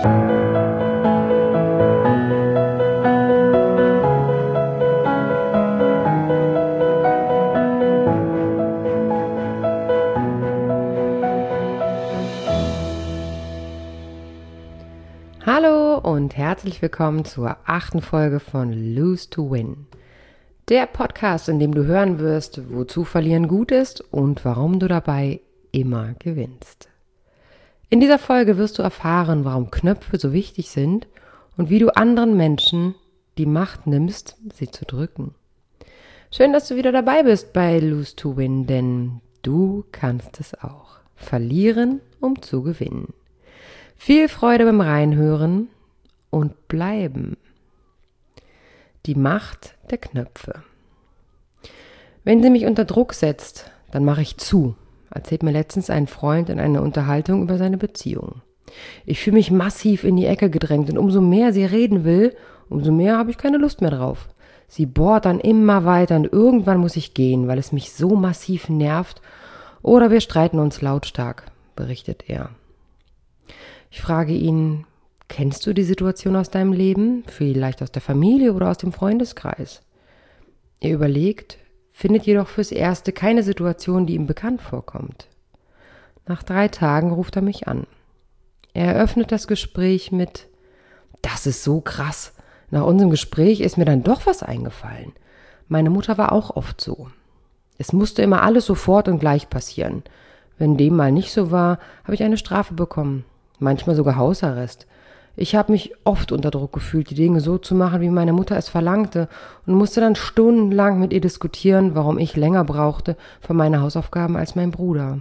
Hallo und herzlich willkommen zur 8. Folge von Lose to Win. Der Podcast, in dem du hören wirst, wozu Verlieren gut ist und warum du dabei immer gewinnst. In dieser Folge wirst du erfahren, warum Knöpfe so wichtig sind und wie du anderen Menschen die Macht nimmst, sie zu drücken. Schön, dass du wieder dabei bist bei Lose to Win, denn du kannst es auch. Verlieren, um zu gewinnen. Viel Freude beim Reinhören und bleiben. Die Macht der Knöpfe. Wenn sie mich unter Druck setzt, dann mache ich zu, erzählt mir letztens ein Freund in einer Unterhaltung über seine Beziehung. Ich fühle mich massiv in die Ecke gedrängt und umso mehr sie reden will, umso mehr habe ich keine Lust mehr drauf. Sie bohrt dann immer weiter und irgendwann muss ich gehen, weil es mich so massiv nervt oder wir streiten uns lautstark, berichtet er. Ich frage ihn, kennst du die Situation aus deinem Leben? Vielleicht aus der Familie oder aus dem Freundeskreis? Er überlegt, findet jedoch fürs Erste keine Situation, die ihm bekannt vorkommt. Nach 3 Tagen ruft er mich an. Er eröffnet das Gespräch mit, das ist so krass. Nach unserem Gespräch ist mir dann doch was eingefallen. Meine Mutter war auch oft so. Es musste immer alles sofort und gleich passieren. Wenn dem mal nicht so war, habe ich eine Strafe bekommen. Manchmal sogar Hausarrest. Ich habe mich oft unter Druck gefühlt, die Dinge so zu machen, wie meine Mutter es verlangte und musste dann stundenlang mit ihr diskutieren, warum ich länger brauchte für meine Hausaufgaben als mein Bruder.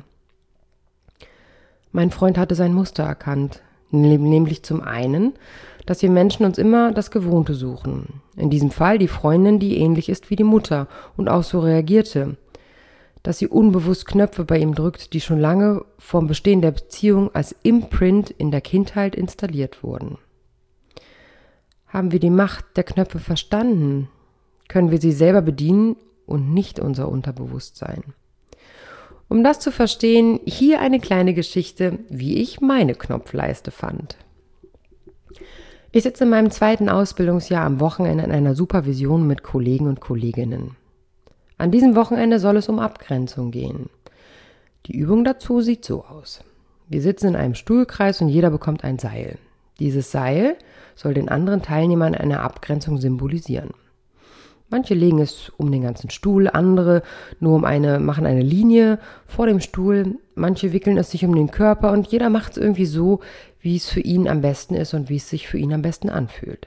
Mein Freund hatte sein Muster erkannt, nämlich zum einen, dass wir Menschen uns immer das Gewohnte suchen. In diesem Fall die Freundin, die ähnlich ist wie die Mutter und auch so reagierte. Dass sie unbewusst Knöpfe bei ihm drückt, die schon lange vom Bestehen der Beziehung als Imprint in der Kindheit installiert wurden. Haben wir die Macht der Knöpfe verstanden, können wir sie selber bedienen und nicht unser Unterbewusstsein. Um das zu verstehen, hier eine kleine Geschichte, wie ich meine Knopfleiste fand. Ich sitze in meinem 2. Ausbildungsjahr am Wochenende in einer Supervision mit Kollegen und Kolleginnen. An diesem Wochenende soll es um Abgrenzung gehen. Die Übung dazu sieht so aus. Wir sitzen in einem Stuhlkreis und jeder bekommt ein Seil. Dieses Seil soll den anderen Teilnehmern eine Abgrenzung symbolisieren. Manche legen es um den ganzen Stuhl, andere nur machen eine Linie vor dem Stuhl, manche wickeln es sich um den Körper und jeder macht es irgendwie so, wie es für ihn am besten ist und wie es sich für ihn am besten anfühlt.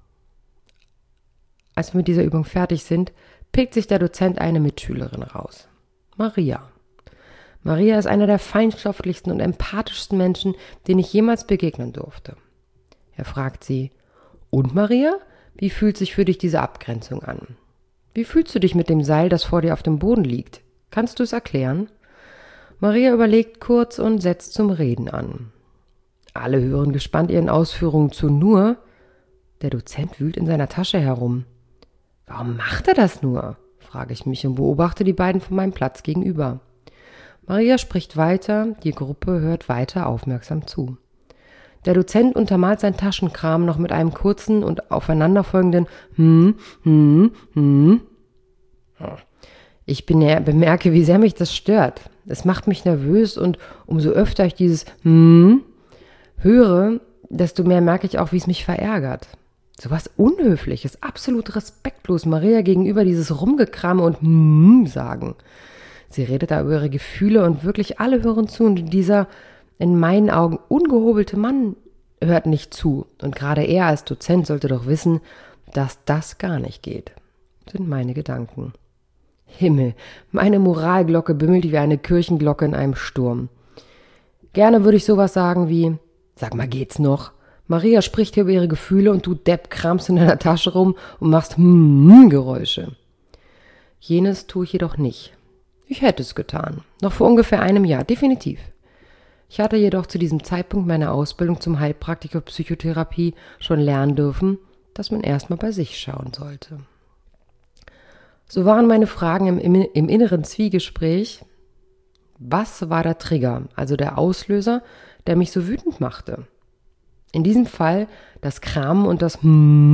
Als wir mit dieser Übung fertig sind, pickt sich der Dozent eine Mitschülerin raus. Maria. Maria ist einer der feinstofflichsten und empathischsten Menschen, denen ich jemals begegnen durfte. Er fragt sie, und Maria, wie fühlt sich für dich diese Abgrenzung an? Wie fühlst du dich mit dem Seil, das vor dir auf dem Boden liegt? Kannst du es erklären? Maria überlegt kurz und setzt zum Reden an. Alle hören gespannt ihren Ausführungen zu, nur der Dozent wühlt in seiner Tasche herum. Warum macht er das nur? Frage ich mich und beobachte die beiden von meinem Platz gegenüber. Maria spricht weiter, die Gruppe hört weiter aufmerksam zu. Der Dozent untermalt sein Taschenkram noch mit einem kurzen und aufeinanderfolgenden Ich bemerke, wie sehr mich das stört. Es macht mich nervös und umso öfter ich dieses höre, desto mehr merke ich auch, wie es mich verärgert. So was Unhöfliches, absolut respektlos Maria gegenüber dieses Rumgekramme und sagen. Sie redet da über ihre Gefühle und wirklich alle hören zu und dieser in meinen Augen ungehobelte Mann hört nicht zu. Und gerade er als Dozent sollte doch wissen, dass das gar nicht geht, sind meine Gedanken. Himmel, meine Moralglocke bimmelt wie eine Kirchenglocke in einem Sturm. Gerne würde ich sowas sagen wie, sag mal, geht's noch? Maria spricht hier über ihre Gefühle und du Depp kramst in deiner Tasche rum und machst Geräusche. Jenes tue ich jedoch nicht. Ich hätte es getan, noch vor ungefähr einem Jahr, definitiv. Ich hatte jedoch zu diesem Zeitpunkt meiner Ausbildung zum Heilpraktiker Psychotherapie schon lernen dürfen, dass man erstmal bei sich schauen sollte. So waren meine Fragen im inneren Zwiegespräch. Was war der Trigger, also der Auslöser, der mich so wütend machte? In diesem Fall das Kramen und das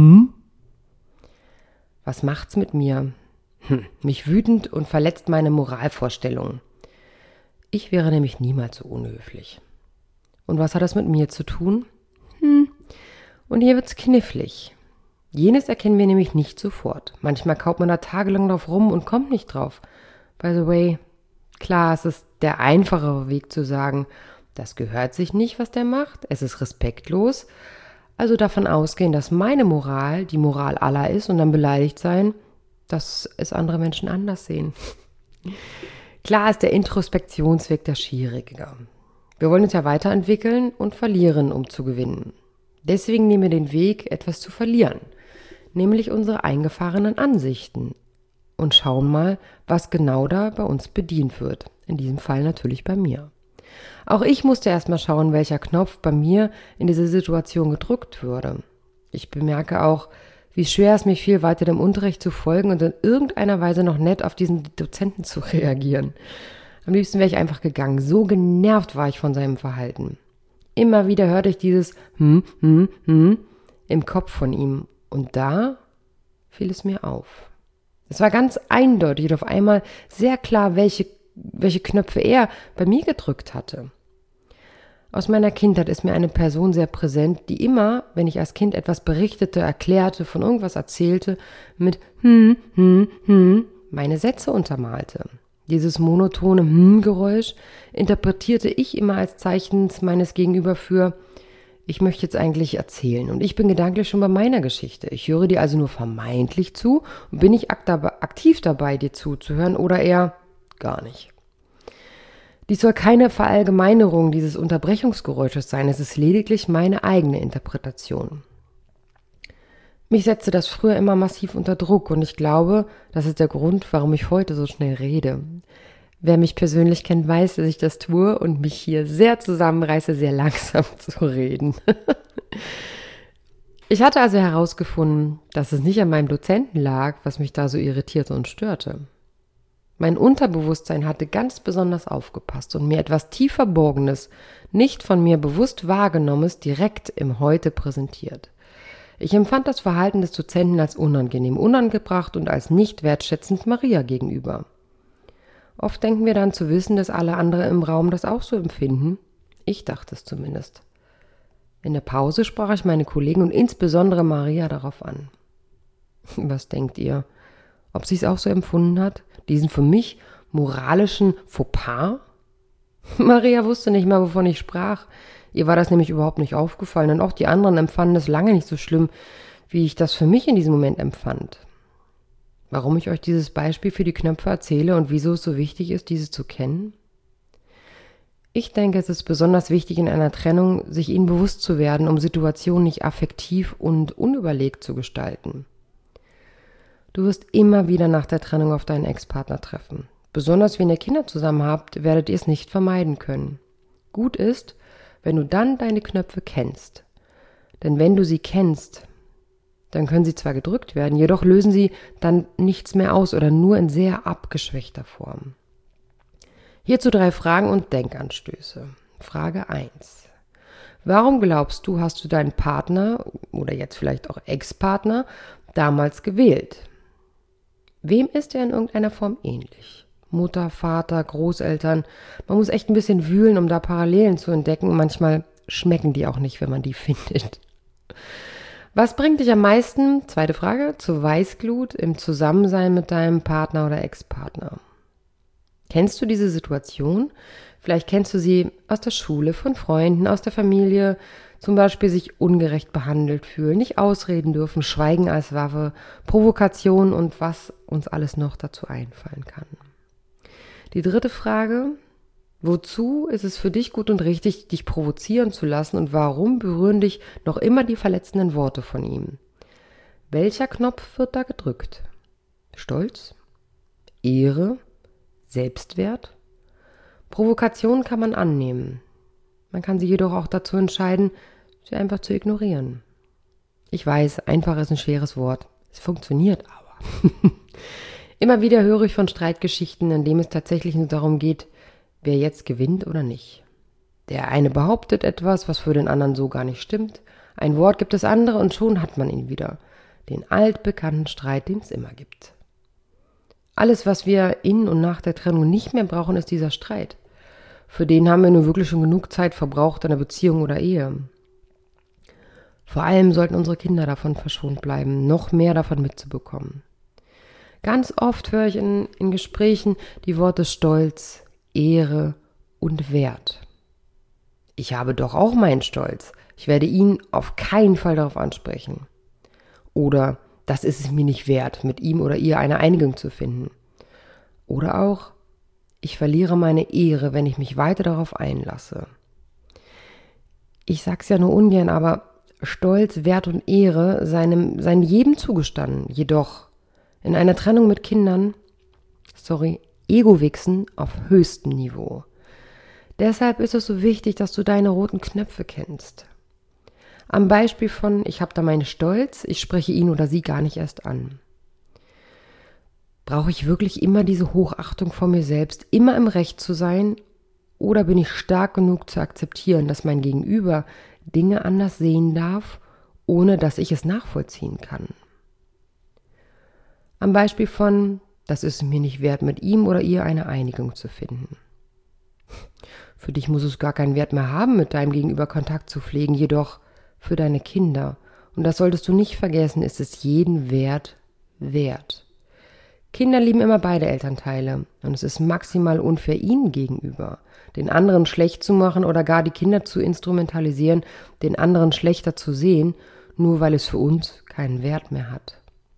Was macht's mit mir? Mich wütend und verletzt meine Moralvorstellungen. Ich wäre nämlich niemals so unhöflich. Und was hat das mit mir zu tun? Und hier wird's knifflig. Jenes erkennen wir nämlich nicht sofort. Manchmal kaut man da tagelang drauf rum und kommt nicht drauf. By the way, klar, es ist der einfachere Weg zu sagen, das gehört sich nicht, was der macht, es ist respektlos. Also davon ausgehen, dass meine Moral die Moral aller ist und dann beleidigt sein, dass es andere Menschen anders sehen. Klar ist der Introspektionsweg der schwieriger. Wir wollen uns ja weiterentwickeln und verlieren, um zu gewinnen. Deswegen nehmen wir den Weg, etwas zu verlieren, nämlich unsere eingefahrenen Ansichten und schauen mal, was genau da bei uns bedient wird. In diesem Fall natürlich bei mir. Auch ich musste erstmal schauen, welcher Knopf bei mir in dieser Situation gedrückt würde. Ich bemerke auch, wie schwer es mir fiel, weiter dem Unterricht zu folgen und in irgendeiner Weise noch nett auf diesen Dozenten zu reagieren. Am liebsten wäre ich einfach gegangen. So genervt war ich von seinem Verhalten. Immer wieder hörte ich dieses im Kopf von ihm. Und da fiel es mir auf. Es war ganz eindeutig und auf einmal sehr klar, welche Knöpfe er bei mir gedrückt hatte. Aus meiner Kindheit ist mir eine Person sehr präsent, die immer, wenn ich als Kind etwas berichtete, erklärte, von irgendwas erzählte, mit meine Sätze untermalte. Dieses monotone Geräusch interpretierte ich immer als Zeichen meines Gegenüber für, ich möchte jetzt eigentlich erzählen und ich bin gedanklich schon bei meiner Geschichte. Ich höre dir also nur vermeintlich zu und bin ich aktiv dabei, dir zuzuhören oder eher gar nicht. Dies soll keine Verallgemeinerung dieses Unterbrechungsgeräusches sein, es ist lediglich meine eigene Interpretation. Mich setzte das früher immer massiv unter Druck und ich glaube, das ist der Grund, warum ich heute so schnell rede. Wer mich persönlich kennt, weiß, dass ich das tue und mich hier sehr zusammenreiße, sehr langsam zu reden. Ich hatte also herausgefunden, dass es nicht an meinem Dozenten lag, was mich da so irritierte und störte. Mein Unterbewusstsein hatte ganz besonders aufgepasst und mir etwas tief Verborgenes, nicht von mir bewusst wahrgenommenes, direkt im Heute präsentiert. Ich empfand das Verhalten des Dozenten als unangenehm, unangebracht und als nicht wertschätzend Maria gegenüber. Oft denken wir dann zu wissen, dass alle anderen im Raum das auch so empfinden. Ich dachte es zumindest. In der Pause sprach ich meine Kollegen und insbesondere Maria darauf an. Was denkt ihr? Ob sie es auch so empfunden hat? Diesen für mich moralischen Fauxpas? Maria wusste nicht mal, wovon ich sprach. Ihr war das nämlich überhaupt nicht aufgefallen und auch die anderen empfanden es lange nicht so schlimm, wie ich das für mich in diesem Moment empfand. Warum ich euch dieses Beispiel für die Knöpfe erzähle und wieso es so wichtig ist, diese zu kennen? Ich denke, es ist besonders wichtig in einer Trennung, sich ihnen bewusst zu werden, um Situationen nicht affektiv und unüberlegt zu gestalten. Du wirst immer wieder nach der Trennung auf deinen Ex-Partner treffen. Besonders wenn ihr Kinder zusammen habt, werdet ihr es nicht vermeiden können. Gut ist, wenn du dann deine Knöpfe kennst. Denn wenn du sie kennst, dann können sie zwar gedrückt werden, jedoch lösen sie dann nichts mehr aus oder nur in sehr abgeschwächter Form. Hierzu 3 Fragen und Denkanstöße. Frage 1. Warum glaubst du, hast du deinen Partner oder jetzt vielleicht auch Ex-Partner damals gewählt? Wem ist er in irgendeiner Form ähnlich? Mutter, Vater, Großeltern. Man muss echt ein bisschen wühlen, um da Parallelen zu entdecken. Manchmal schmecken die auch nicht, wenn man die findet. Was bringt dich am meisten, zweite Frage, zur Weißglut im Zusammensein mit deinem Partner oder Ex-Partner? Kennst du diese Situation? Vielleicht kennst du sie aus der Schule, von Freunden, aus der Familie, zum Beispiel sich ungerecht behandelt fühlen, nicht ausreden dürfen, Schweigen als Waffe, Provokation und was uns alles noch dazu einfallen kann. Die 3. Frage, wozu ist es für dich gut und richtig, dich provozieren zu lassen und warum berühren dich noch immer die verletzenden Worte von ihm? Welcher Knopf wird da gedrückt? Stolz? Ehre? Selbstwert? Provokation kann man annehmen. Man kann sie jedoch auch dazu entscheiden, sie einfach zu ignorieren. Ich weiß, einfach ist ein schweres Wort. Es funktioniert aber. Immer wieder höre ich von Streitgeschichten, in denen es tatsächlich nur darum geht, wer jetzt gewinnt oder nicht. Der eine behauptet etwas, was für den anderen so gar nicht stimmt. Ein Wort gibt es andere und schon hat man ihn wieder. Den altbekannten Streit, den es immer gibt. Alles, was wir in und nach der Trennung nicht mehr brauchen, ist dieser Streit. Für den haben wir nur wirklich schon genug Zeit verbraucht in einer Beziehung oder Ehe. Vor allem sollten unsere Kinder davon verschont bleiben, noch mehr davon mitzubekommen. Ganz oft höre ich in Gesprächen die Worte Stolz, Ehre und Wert. Ich habe doch auch meinen Stolz. Ich werde ihn auf keinen Fall darauf ansprechen. Oder das ist es mir nicht wert, mit ihm oder ihr eine Einigung zu finden. Oder auch, ich verliere meine Ehre, wenn ich mich weiter darauf einlasse. Ich sag's ja nur ungern, aber Stolz, Wert und Ehre seien jedem zugestanden. Jedoch in einer Trennung mit Kindern, Ego-Wichsen auf höchstem Niveau. Deshalb ist es so wichtig, dass du deine roten Knöpfe kennst. Am Beispiel von, ich habe da meinen Stolz, ich spreche ihn oder sie gar nicht erst an. Brauche ich wirklich immer diese Hochachtung vor mir selbst, immer im Recht zu sein? Oder bin ich stark genug zu akzeptieren, dass mein Gegenüber Dinge anders sehen darf, ohne dass ich es nachvollziehen kann? Am Beispiel von, das ist mir nicht wert, mit ihm oder ihr eine Einigung zu finden. Für dich muss es gar keinen Wert mehr haben, mit deinem Gegenüber Kontakt zu pflegen, jedoch für deine Kinder, und das solltest du nicht vergessen, ist es jeden Wert wert. Kinder lieben immer beide Elternteile und es ist maximal unfair ihnen gegenüber, den anderen schlecht zu machen oder gar die Kinder zu instrumentalisieren, den anderen schlechter zu sehen, nur weil es für uns keinen Wert mehr hat.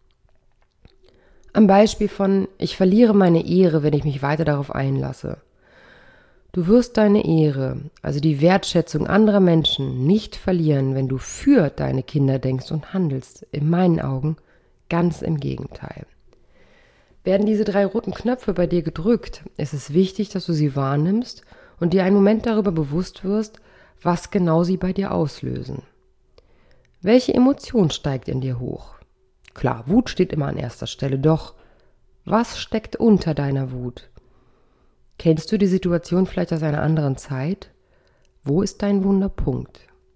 Am Beispiel von, ich verliere meine Ehre, wenn ich mich weiter darauf einlasse. Du wirst deine Ehre, also die Wertschätzung anderer Menschen, nicht verlieren, wenn du für deine Kinder denkst und handelst. In meinen Augen ganz im Gegenteil. Werden diese 3 roten Knöpfe bei dir gedrückt, ist es wichtig, dass du sie wahrnimmst und dir einen Moment darüber bewusst wirst, was genau sie bei dir auslösen. Welche Emotion steigt in dir hoch? Klar, Wut steht immer an erster Stelle, doch was steckt unter deiner Wut? Kennst du die Situation vielleicht aus einer anderen Zeit? Wo ist dein Wunderpunkt?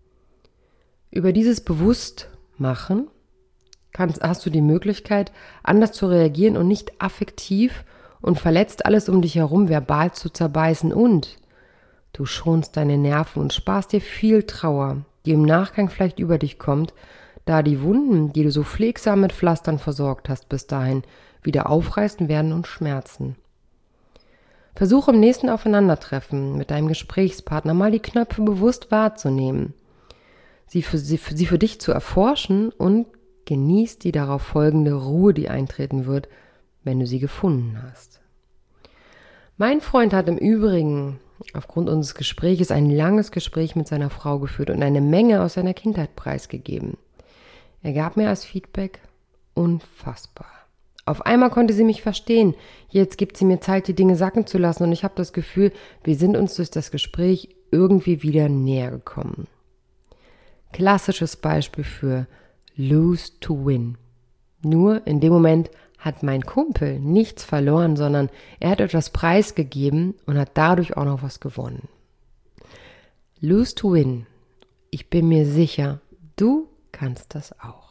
Über dieses Bewusstmachen hast du die Möglichkeit, anders zu reagieren und nicht affektiv und verletzt alles um dich herum verbal zu zerbeißen, und du schonst deine Nerven und sparst dir viel Trauer, die im Nachgang vielleicht über dich kommt, da die Wunden, die du so pflegsam mit Pflastern versorgt hast, bis dahin wieder aufreißen werden und schmerzen. Versuche im nächsten Aufeinandertreffen mit deinem Gesprächspartner mal die Knöpfe bewusst wahrzunehmen, sie für dich zu erforschen, und genieß die darauf folgende Ruhe, die eintreten wird, wenn du sie gefunden hast. Mein Freund hat im Übrigen aufgrund unseres Gespräches ein langes Gespräch mit seiner Frau geführt und eine Menge aus seiner Kindheit preisgegeben. Er gab mir als Feedback: unfassbar. Auf einmal konnte sie mich verstehen. Jetzt gibt sie mir Zeit, die Dinge sacken zu lassen, und ich habe das Gefühl, wir sind uns durch das Gespräch irgendwie wieder näher gekommen. Klassisches Beispiel für Lose to Win. Nur in dem Moment hat mein Kumpel nichts verloren, sondern er hat etwas preisgegeben und hat dadurch auch noch was gewonnen. Lose to Win. Ich bin mir sicher, du kannst das auch.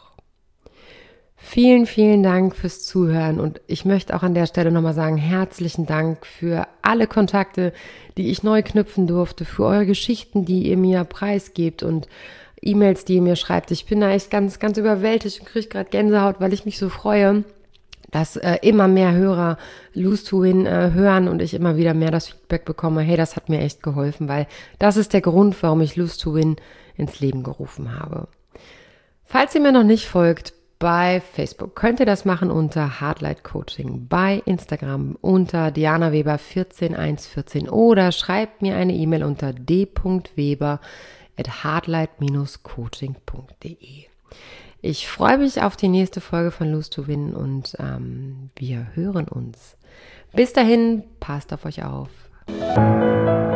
Vielen, vielen Dank fürs Zuhören, und ich möchte auch an der Stelle nochmal sagen, herzlichen Dank für alle Kontakte, die ich neu knüpfen durfte, für eure Geschichten, die ihr mir preisgebt und E-Mails, die ihr mir schreibt. Ich bin da echt ganz, ganz überwältigt und kriege gerade Gänsehaut, weil ich mich so freue, dass immer mehr Hörer Lose to Win hören und ich immer wieder mehr das Feedback bekomme: hey, das hat mir echt geholfen, weil das ist der Grund, warum ich Lose to Win ins Leben gerufen habe. Falls ihr mir noch nicht folgt, bei Facebook könnt ihr das machen unter Heartlight Coaching, bei Instagram unter Diana Weber 14114 oder schreibt mir eine E-Mail unter d.weber@heartlight-coaching.de. Ich freue mich auf die nächste Folge von Lose to Win und wir hören uns. Bis dahin, passt auf euch auf.